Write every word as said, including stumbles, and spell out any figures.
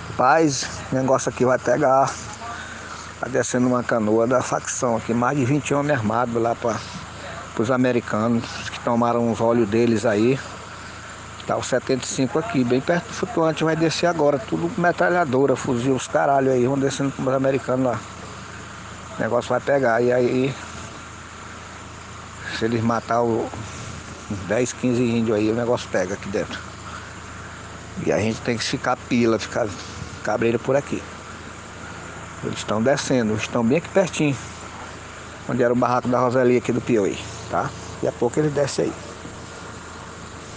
Rapaz, o negócio aqui vai pegar. Tá descendo uma canoa da facção aqui, mais de vinte homens armados lá para os americanos que tomaram os olhos deles aí. Tá o setenta e cinco aqui, bem perto do flutuante, vai descer agora, tudo com metralhadora, fuzil, os caralho aí, vão descendo com os americanos lá. O negócio vai pegar, e aí, se eles matar o, uns dez, quinze índios aí, o negócio pega aqui dentro. E a gente tem que ficar pila, ficar cabreiro por aqui. Eles estão descendo, estão bem aqui pertinho, onde era o barraco da Rosalia aqui do Piauí, tá? Daqui a pouco eles descem aí.